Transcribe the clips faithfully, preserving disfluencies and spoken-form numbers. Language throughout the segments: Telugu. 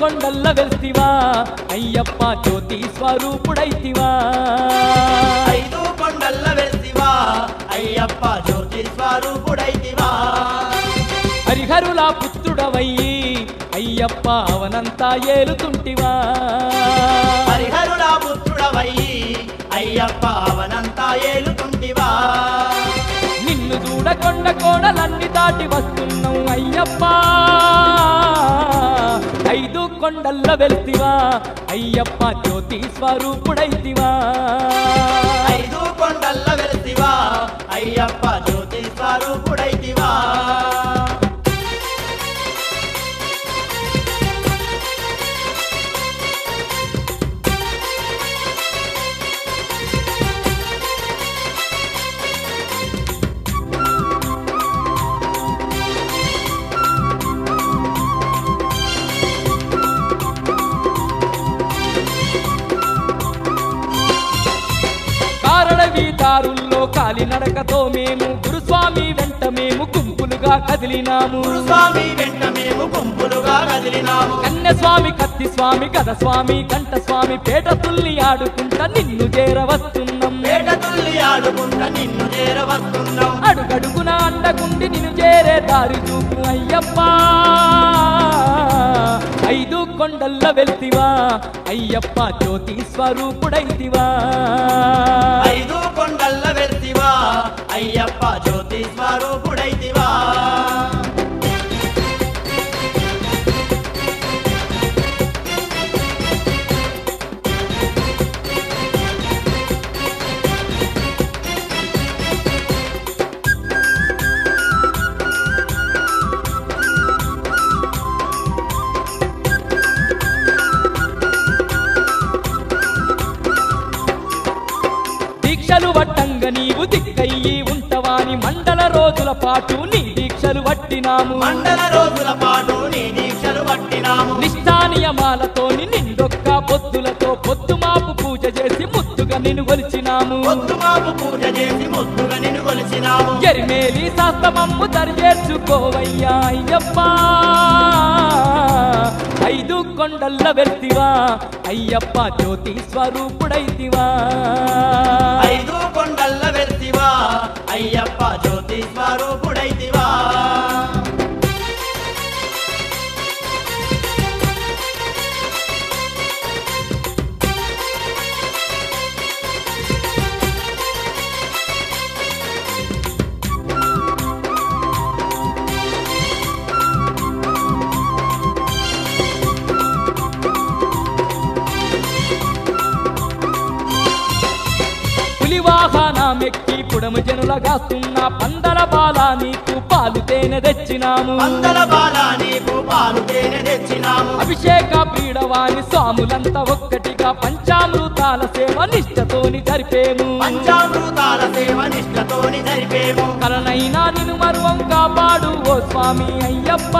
కొండల్ల వెల్తివా అయ్యప్ప జ్యోతి స్వరూపుడైతివా ఐదు కొండల్ల వెల్తివా అయ్యప్ప జ్యోతి స్వరూపుడైతివా హరిహరుల పుత్రుడవయ్యి అయ్యప్ప అవనంతా ఏలుతుంటివా హరిహరుల పుత్రుడవయ్యి అయ్యప్ప అవనంతా ఏలుతుంటివా నిన్ను చూడకొండ కోడలన్నీ దాటి వస్తున్నావు అయ్యప్ప ఐదు కొండల్ల వెల్తివా అయ్యప్ప జ్యోతి స్వరూపుడైతివా ఐదు కొండల్ల వెల్తివా అయ్యప్ప జ్యోతి స్వరూపుడైతివా దారుల్లో కాలి నడకతో మేము గురుస్వామి వెంట మేము గుంపులుగా కదిలినాము గురుస్వామి వెంట మేము గుంపులుగా కదిలినాము కన్యస్వామి కత్తి స్వామి గద స్వామి కంఠ స్వామి పేట తుల్లి ఆడుకుంటా నిన్ను చేరవస్తున్నాం పేట తుల్లి ఆడుకుంటా నిన్ను చేరవస్తున్నాం అడుగడుగున అండగుండి నిన్ను చేరే దారి చూపు అయ్యప్ప ఐదు కొండల్ల వెల్తివా అయ్యప్ప జ్యోతి స్వరూపుడైతివా ఐదు కొండల్ల వెల్తివా అయ్యప్ప జ్యోతి స్వరూపుడైతివా దీక్షలు వట్టంగ నీవు దిక్కయ్యి ఉంటవాని మండల రోజుల పాటు నీ దీక్షలు వట్టినాము మండల రోజుల పాటు నీ దీక్షలు వట్టినాము నిష్ఠానియమాలతోని నిండొక్క పొద్దులతో పొద్దుమాపు పూజ చేసి ముద్దుగా నిన్ను కొలిచినాము పొద్దుమాపు పూజ చేసి ముద్దుగా నిన్ను కొలిచినాము ఎరిమేలి శాస్త్రమమ్ము దరిచేర్చుకోవయ్యా అయ్యప్ప ఐదు కొండల్ల వెల్తివా అయ్యప్ప జ్యోతి స్వరూపుడైతివా ఐదు కొండల్ల వెల్తివా అయ్యప్ప జ్యోతి స్వరూపుడైతివా వాహనమెక్కి పుడము జనులగాస్తున్న పందల బాల నీకు పాలు తేనె తెచ్చినాము పందల బాల నీకు పాలు తేనె తెచ్చినాము అభిషేక పీడవాని స్వాములంతా ఒక్కటిగా పంచామృతాల సేవ నిష్ఠతోని జరిపేము పంచామృతాల సేవ నిష్ఠతోని జరిపేము కలనైనా నిన్ను మరువం కాపాడు ఓ స్వామి అయ్యప్ప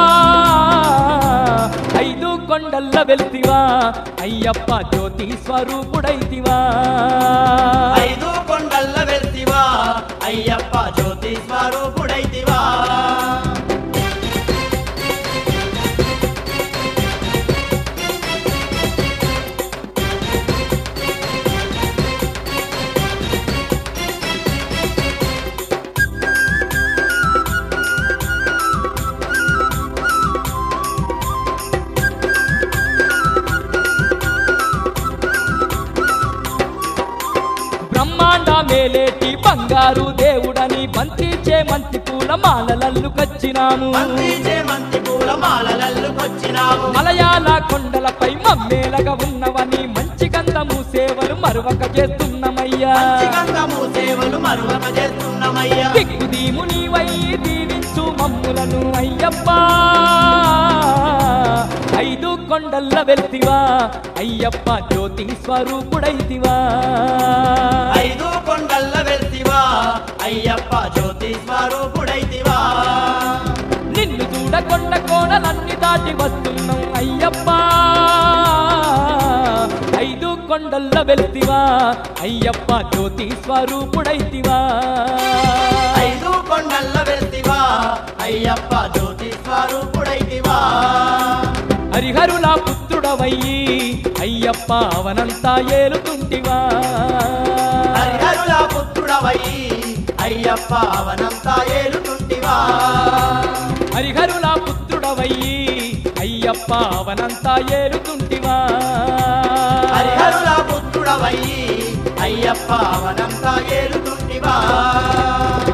ఐదు కొండల్ల వెల్తివా అయ్యప్ప జ్యోతి స్వరూపుడైతివా ఐదు కొండల్ల వెల్తివా అయ్యప్ప జ్యోతి స్వరూపుడైతివా బ్రహ్మాండ మేలేటి బంగారు దేవుడని బంతిచే మంతి పూల మాలలల్లు కచ్చినాము మలయాళ కొండలపై మమ్మేలగా ఉన్నవని మంచి గంధము సేవలు మరువక చేస్తున్నామయ్యా దిక్కుదీము నీవై దీవించు మమ్ములను అయ్యప్ప ఐదు కొండల్ల వెల్తివా అయ్యప్ప జ్యోతి స్వరూపుడైతివా ఐదు కొండల్ల వెల్తివా అయ్యప్ప జ్యోతి స్వరూపుడైతివా నిన్ను చూడకొండ కోణలన్నీ దాటి వస్తున్నాం అయ్యప్ప ఐదు కొండల్ల వెల్తివా అయ్యప్ప జ్యోతి స్వరూపుడైతివా ఐదు కొండల్ల వెల్తివా అయ్యప్ప జ్యోతి స్వరూపుడైతివా హరిహరుల పుత్రుడవయ్యి అయ్యప్ప అవనంతా ఏలుతుంటివా హరిహరుల పుత్రుడవయ్యి అయ్యప్ప అవనంతా ఏలుతుంటివా హరిహరుల పుత్రుడవయ్యి అయ్యప్ప అవనంతా ఏలుతుంటివా హరిహరుల పుత్రుడవయ్యి అయ్యప్ప అవనంతా ఏలుతుంటివా